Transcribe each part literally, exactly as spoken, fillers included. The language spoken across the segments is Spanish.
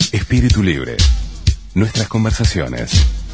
Espíritu Libre. Nuestras conversaciones.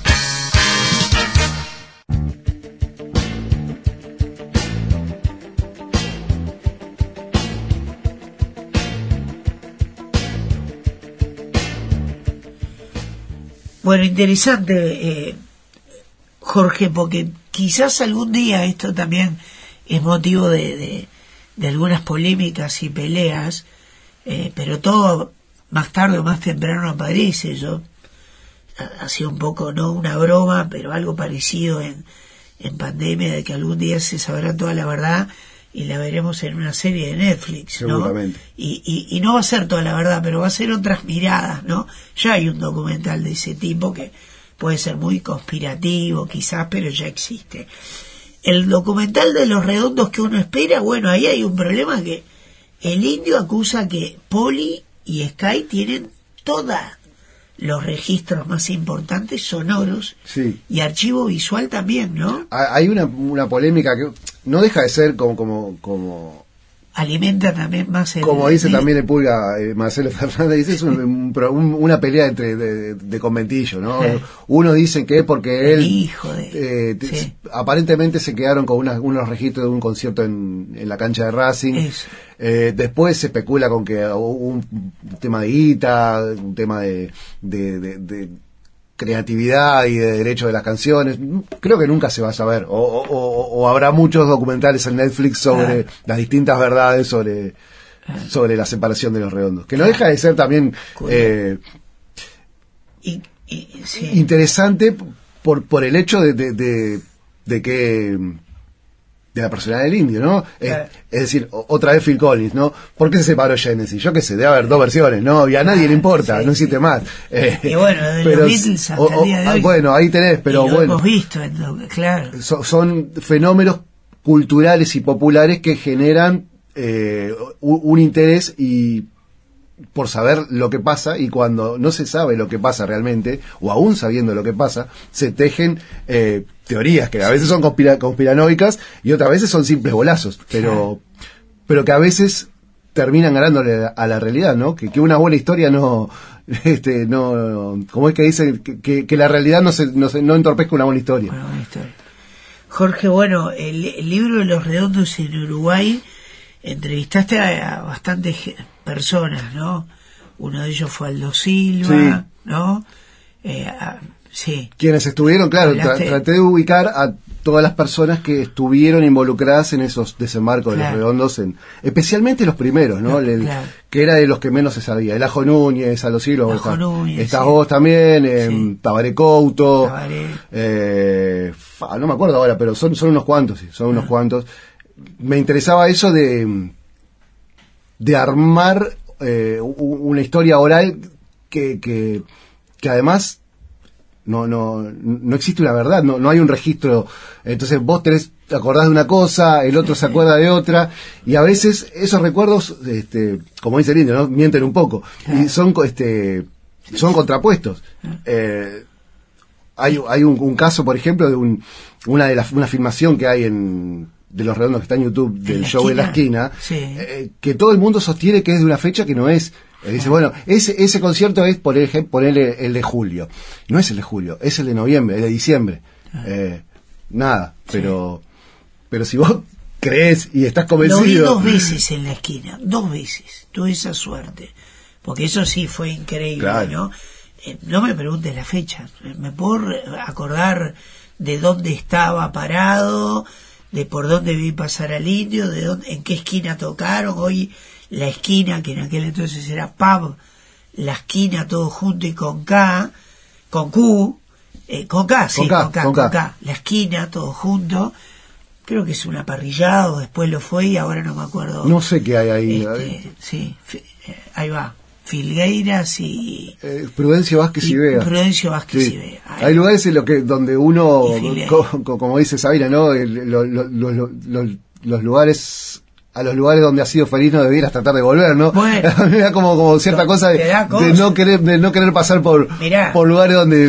Bueno, interesante, eh, Jorge, porque quizás algún día esto también es motivo de, de, de algunas polémicas y peleas, eh, pero todo más tarde o más temprano aparece. Yo hacía un poco, no una broma, pero algo parecido en, en pandemia, de que algún día se sabrá toda la verdad y la veremos en una serie de Netflix, ¿no? Seguramente. Y, y, y no va a ser toda la verdad, pero va a ser otras miradas, ¿no? Ya hay un documental de ese tipo que puede ser muy conspirativo quizás, pero ya existe. El documental de Los Redondos que uno espera, bueno, ahí hay un problema, que el indio acusa que Poli y Sky tienen todos los registros más importantes sonoros, sí, y archivo visual también, ¿no? Hay una, una polémica que no deja de ser como como como alimenta también más el, como dice el, también el pulga, eh, Marcelo Fernández dice, es un, un, un, una pelea entre de, de conventillo, ¿no? Eh, Uno dice que es porque él, hijo de, eh, sí. aparentemente se quedaron con una, unos registros de un concierto en, en la cancha de Racing. Eh, después se especula con que hubo un tema de guita, un tema de, de, de, de creatividad y de derecho de las canciones. Creo que nunca se va a saber, o, o, o, o habrá muchos documentales en Netflix sobre ah. las distintas verdades sobre ah. sobre la separación de Los Redondos, que no ah. deja de ser también eh, y, y, sí. interesante por por el hecho de, de, de, de que de la personalidad del indio, ¿no? Claro. Es, es decir, otra vez Phil Collins, ¿no? ¿Por qué se separó Genesis? Yo qué sé, debe haber dos versiones, ¿no? Y a nadie ah, le importa, sí, no existe sí. más. Eh, y bueno, de pero, los Beatles hasta o, o, el día de hoy. Bueno, ahí tenés, pero y lo bueno. hemos visto, entonces, claro. So, son fenómenos culturales y populares que generan eh, un, un interés y por saber lo que pasa, y cuando no se sabe lo que pasa realmente, o aún sabiendo lo que pasa, se tejen eh, teorías que a veces son conspira- conspiranoicas y otras veces son simples bolazos, pero pero que a veces terminan ganándole a la realidad, ¿no? Que, que una buena historia no, este, no, como es que dicen, que, que, que la realidad no se, no se, no entorpezca una buena historia. Una buena historia. Jorge, bueno, el, el libro de Los Redondos en Uruguay, entrevistaste a, a bastantes personas, ¿no? Uno de ellos fue Aldo Silva, sí. ¿no? Eh, a, sí. Quienes estuvieron, claro, tra- traté de ubicar a todas las personas que estuvieron involucradas en esos desembarcos claro. de Los Redondos, en, especialmente los primeros, ¿no? Claro, el, claro. Que era de los que menos se sabía. El Ajo Núñez, Aldo Silva, Ajo Núñez, estás sí. vos también, eh, sí. Tabaré Couto, Tabaré. Eh, fa, no me acuerdo ahora, pero son, son unos cuantos, sí, son ah. unos cuantos. Me interesaba eso de, de armar eh, una historia oral que, que, que además no no no existe una verdad, no no hay un registro. Entonces vos tenés, te acordás de una cosa, el otro se acuerda de otra, y a veces esos recuerdos, este, como dice el indio, ¿no? Mienten un poco y son este son contrapuestos. Eh, hay hay un, un caso, por ejemplo, de un una de las una filmación que hay en de Los Redondos que está en YouTube del ¿En show de la esquina, sí. eh, que todo el mundo sostiene que es de una fecha que no es. Eh, dice, bueno, ese ese concierto es por ejemplo ponerle el de julio. No es el de julio, es el de noviembre, el de diciembre. Ah. Eh, nada, pero sí. pero si vos crees y estás convencido. Lo vi dos veces en la esquina, dos veces. Tuve esa suerte, porque eso sí fue increíble, claro. ¿no? Eh, no me preguntes la fecha, me puedo acordar de dónde estaba parado, de por dónde vi pasar al indio, de dónde, en qué esquina tocaron. Hoy la esquina, que en aquel entonces era pub, la esquina todo junto y con K, con Q, eh, con K, sí, con K, con K, con K, con K, la esquina todo junto. Creo que es un aparrillado, después lo fue y ahora no me acuerdo. No sé qué hay ahí. Este, sí, eh, ahí va. Filgueiras y eh, Prudencio Vázquez y, y Vega. Prudencio Vázquez sí. y Vega. Hay, hay lugares en los que donde uno, co, co, como dice Sabina, ¿no? El, lo, lo, lo, lo, los, los lugares, a los lugares donde has sido feliz no debieras tratar de volver, ¿no? Bueno, me da como, como cierta cosa de, cosa de no querer, de no querer pasar por, Mirá, por lugares donde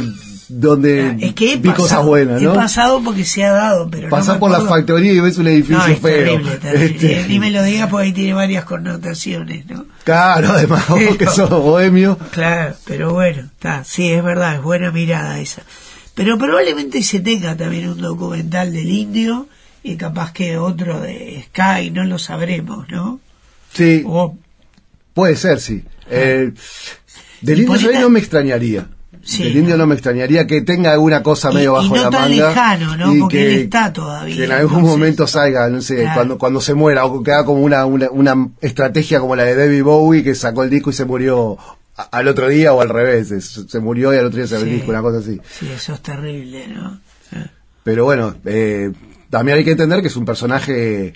donde ah, es que vi pasado, cosas buenas, ¿no? He pasado porque se ha dado, pero pasás no por la factoría y ves un edificio no, es feo. Terrible, terrible. Este... Ni me lo digas porque ahí tiene varias connotaciones, ¿no? Claro, además vos que sos bohemio. Claro, pero bueno, está, sí, es verdad, es buena mirada esa. Pero probablemente se tenga también un documental del Indio y capaz que otro de Sky, no lo sabremos, ¿no? Sí, o... puede ser, sí. Eh, del Indio Hipólita... no me extrañaría. Sí, del Indio no. no me extrañaría que tenga alguna cosa medio y, bajo y no la tan manga. Lejano, ¿no? Y porque que, él está todavía. Que en algún entonces... momento salga, no sé, claro. cuando cuando se muera, o que haga como una, una, una estrategia como la de David Bowie, que sacó el disco y se murió a, al otro día, o al revés, se, se murió y al otro día se sí. el disco, una cosa así. Sí, eso es terrible, ¿no? Eh. Pero bueno, eh, también hay que entender que es un personaje...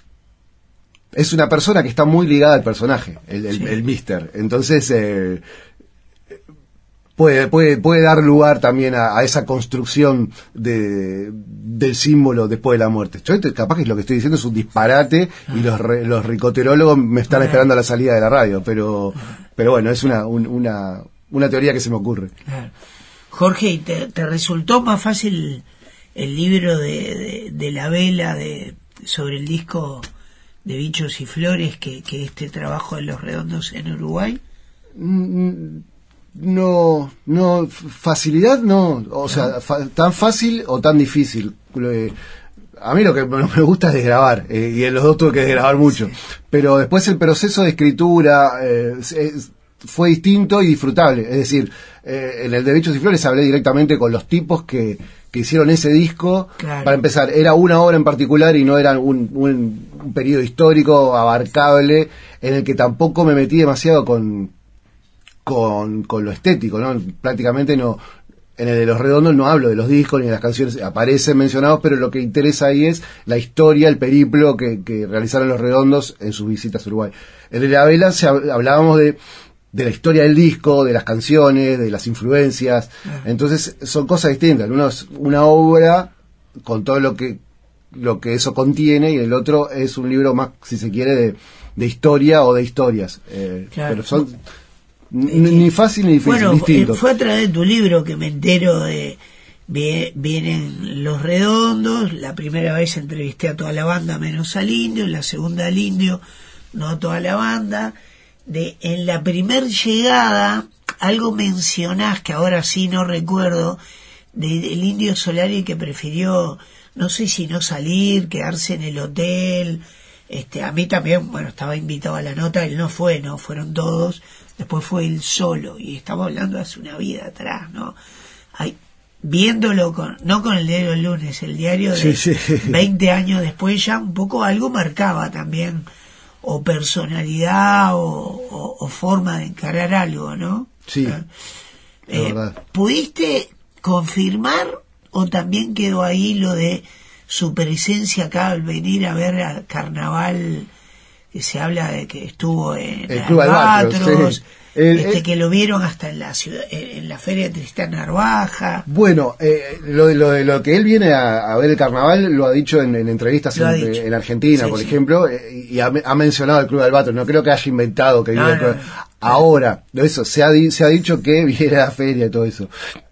Es una persona que está muy ligada al personaje, el, el, sí. el Mister. Entonces... Eh, Puede, puede, puede dar lugar también a, a esa construcción de, del símbolo después de la muerte. Yo capaz que lo que estoy diciendo es un disparate ah. y los re, los ricoterólogos me están ah. esperando a la salida de la radio, pero ah. pero bueno, es una, un, una una teoría que se me ocurre. Claro. Jorge, ¿te, te resultó más fácil el libro de, de, de la vela de sobre el disco de Bichos y Flores que, que este trabajo de Los Redondos en Uruguay? Mm, No, no, facilidad no, o sea, fa, tan fácil o tan difícil. Eh, a mí lo que me gusta es desgrabar, eh, y en los dos tuve que desgrabar mucho. Sí. Pero después el proceso de escritura eh, es, fue distinto y disfrutable. Es decir, eh, en el de Bichos y Flores hablé directamente con los tipos que, que hicieron ese disco. Claro. Para empezar, era una obra en particular y no era un, un, un periodo histórico abarcable en el que tampoco me metí demasiado con... Con, con lo estético, ¿no? Prácticamente no, en el de Los Redondos no hablo de los discos ni de las canciones, aparecen mencionados, pero lo que interesa ahí es la historia, el periplo que, que realizaron Los Redondos en sus visitas a Uruguay. En el de la vela se hablábamos de, de la historia del disco, de las canciones, de las influencias, entonces son cosas distintas. Uno es una obra con todo lo que, lo que eso contiene, y el otro es un libro más, si se quiere, de, de historia o de historias. Eh, claro. Pero son... Ni, ni fácil ni difícil, bueno, distinto. Fue a través de tu libro que me entero de vienen Los Redondos. La primera vez entrevisté a toda la banda menos al Indio, la segunda al Indio, no a toda la banda. De en la primer llegada algo mencionás que ahora sí no recuerdo de, del Indio Solari, que prefirió, no sé si no salir, quedarse en el hotel. Este, a mí también, bueno, estaba invitado a la nota, él no fue, no fueron todos. Después fue él solo, y estamos hablando de hace una vida atrás, ¿no? Hay, viéndolo con, no con el diario del lunes, el diario de sí, sí. veinte años después, ya un poco algo marcaba también, o personalidad, o, o, o forma de encarar algo, ¿no? Sí, eh, ¿pudiste confirmar, o también quedó ahí lo de su presencia acá al venir a ver al carnaval? Que se habla de que estuvo en el Club Albatros, sí. el, este, el, que lo vieron hasta en la ciudad, en la feria de Tristán Narvaja. Bueno, eh, lo, de, lo de lo que él viene a, a ver el carnaval lo ha dicho en, en entrevistas en, en Argentina, sí, por sí. ejemplo, eh, y ha, ha mencionado el Club Albatros. No creo que haya inventado que no, no, no. Ahora, eso se ha, se ha dicho que viene a la feria y todo eso.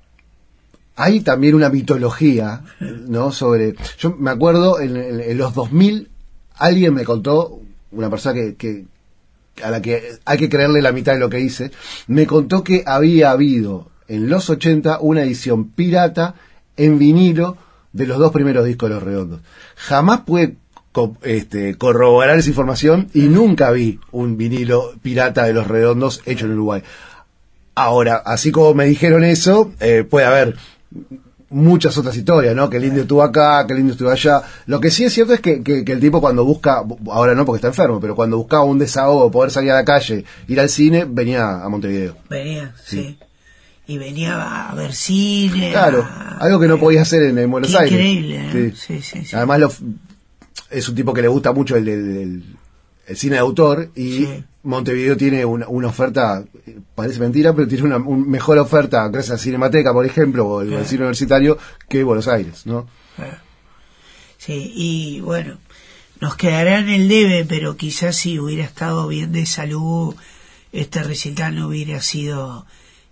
Hay también una mitología, ¿no? Sobre, yo me acuerdo en, en, en los dos mil alguien me contó, una persona que, que a la que hay que creerle la mitad de lo que dice, me contó que había habido en los ochenta una edición pirata en vinilo de los dos primeros discos de Los Redondos. Jamás pude co- este, corroborar esa información y nunca vi un vinilo pirata de Los Redondos hecho en Uruguay. Ahora, así como me dijeron eso, eh, puede haber muchas otras historias, ¿no? Que el Indio estuvo acá, que el Indio estuvo allá. Lo que sí es cierto es que, que, que el tipo cuando busca, ahora no porque está enfermo, pero cuando buscaba un desahogo, poder salir a la calle, ir al cine, venía a Montevideo. Venía, sí. sí. Y venía a ver cine. Claro, a... algo que no podía hacer en, en Buenos Qué Aires. Increíble, ¿no? Sí. Sí, sí, sí. Además lo, es un tipo que le gusta mucho el, el, el, el cine de autor, y sí. Montevideo tiene una, una oferta, parece mentira, pero tiene una, una mejor oferta gracias a Cinemateca, por ejemplo, o el, claro. el cine universitario, que Buenos Aires, ¿no? Claro. Sí, y bueno, nos quedará en el debe, pero quizás si hubiera estado bien de salud, este recital no hubiera sido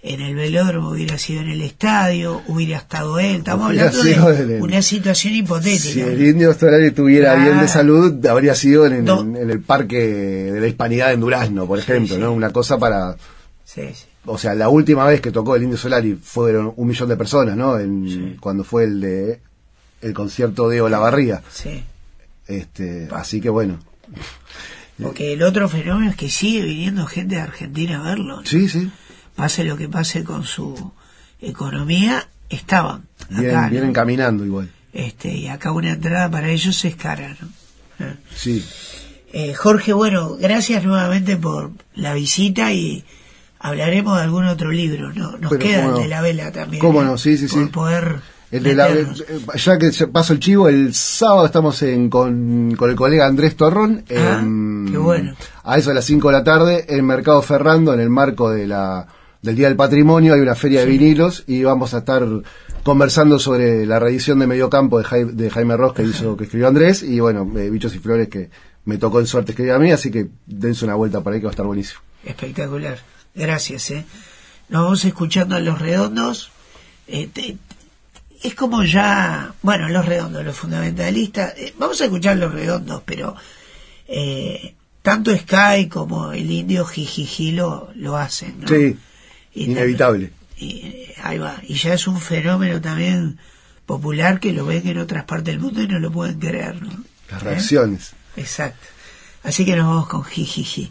en el velódromo, hubiera sido en el estadio, hubiera estado él. Estamos Hubiera hablando de sido en el- una situación hipotética. Si el Indio Solari tuviera Claro. bien de salud, habría sido en, No. en- en el Parque de la Hispanidad en Durazno, por ejemplo, sí. ¿no? Una cosa para... Sí, sí. O sea, la última vez que tocó el Indio Solari fueron un millón de personas, ¿no? En, Sí. Cuando fue el de el concierto de Olavarría. Sí. Este, así que bueno. Porque el otro fenómeno es que sigue viniendo gente de Argentina a verlo. ¿no? Sí, sí. Pase lo que pase con su economía, estaban Vienen, acá. ¿no? vienen caminando igual. Este, y acá una entrada para ellos es cara, ¿no? Eh. Sí. Eh, Jorge, bueno, gracias nuevamente por la visita y hablaremos de algún otro libro, ¿no? Nos Pero, queda ¿cómo el no? de la vela también. ¿Cómo ¿eh? no? Sí, sí, por sí. poder El de la, meternos. ya que se- paso el chivo, el sábado estamos en, con, con el colega Andrés Torrón. Ah, en- qué bueno. A eso de las cinco de la tarde, en Mercado Ferrando, en el marco de la del Día del Patrimonio, hay una feria de vinilos y vamos a estar conversando sobre la reedición de Mediocampo de, Jai- de Jaime Ross que hizo, que escribió Andrés, y bueno, eh, Bichos y Flores, que me tocó en suerte escribir a mí, así que dense una vuelta por ahí que va a estar buenísimo. Espectacular. Gracias, ¿eh? Nos vamos escuchando a Los Redondos. Eh, te- es como ya, bueno, Los Redondos, los fundamentalistas. Eh, vamos a escuchar Los Redondos, pero eh, tanto Sky como el Indio Jijiji lo, lo hacen, ¿no? Sí, Y inevitable. también- y, eh, ahí va. Y ya es un fenómeno también popular que lo ven en otras partes del mundo y no lo pueden creer, ¿no? Las ¿Eh? reacciones. Exacto. Así que nos vamos con Jijiji.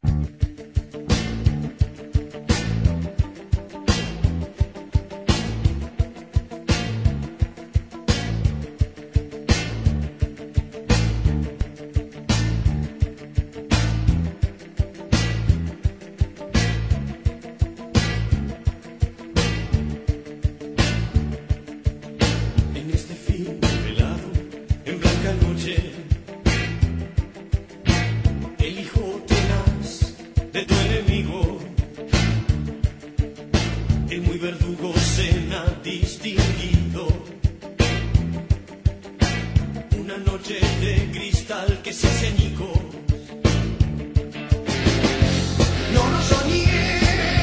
En este fin velado, en blanca noche, el hijo tenaz de tu enemigo, el muy verdugo cena distinguido. Una noche de cristal que se hace añicos. No lo soñé.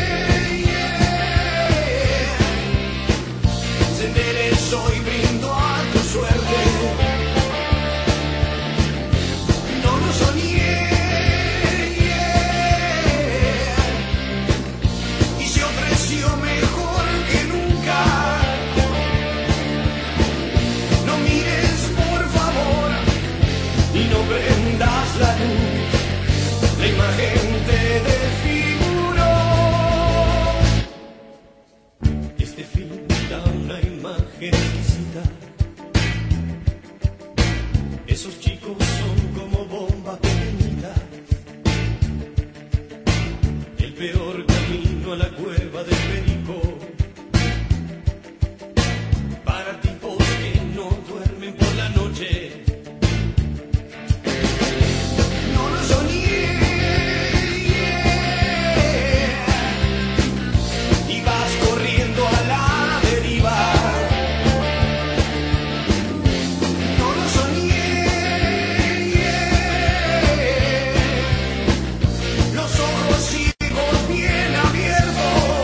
Se enderezó y brindo a tu suerte. No lo soñé. Y se ofreció mejor que nunca. No mires por favor y no prendas la luz. La imagen te desfiguró. Este fin da una imagen exquisita. Esos chicos son como bombas pequeñitas. El peor camino a la cueva del perico. Para tipos que no duermen por la noche. No lo soñé. Y vas corriendo a la deriva. No lo soñé. Los ojos ciegos bien abiertos.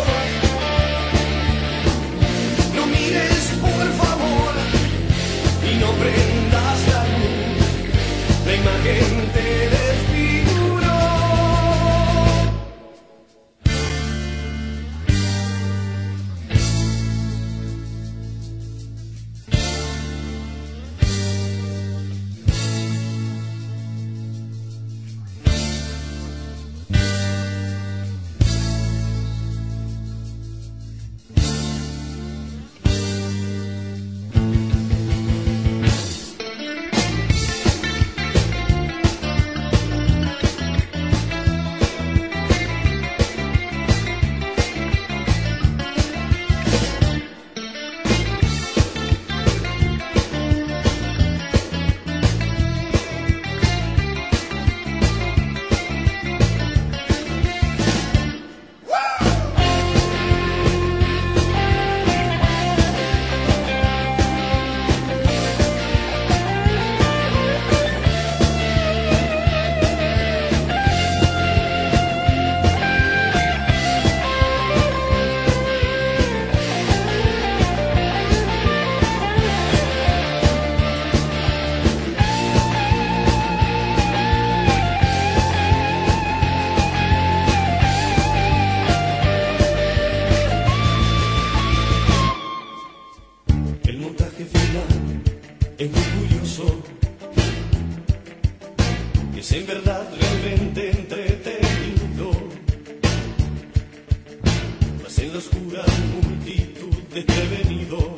en la oscura multitud desprevenido,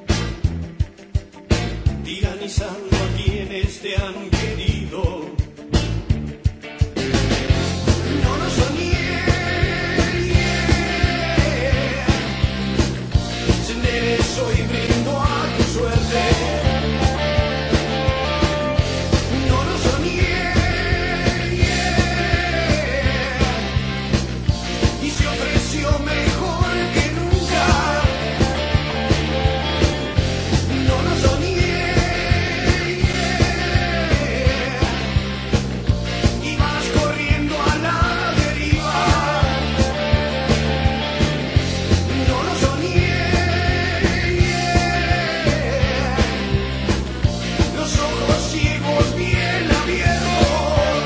tiranizando a quienes te han querido. No lo soñé, yeah. Se enderezó y brindo a tu suerte. No lo soñé, yeah. Y se ofreció mejor que nunca. No lo soñé, yeah. Y vas corriendo a la deriva. No lo soñé, yeah. Los ojos ciegos bien abiertos.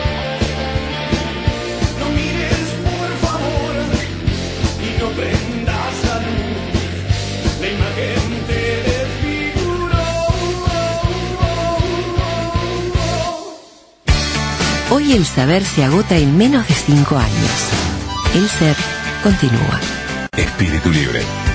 No mires por favor y no prendas la luz. La imagen te desfiguró. Hoy el saber se agota en menos de cinco años. El ser continúa. Espíritu Libre.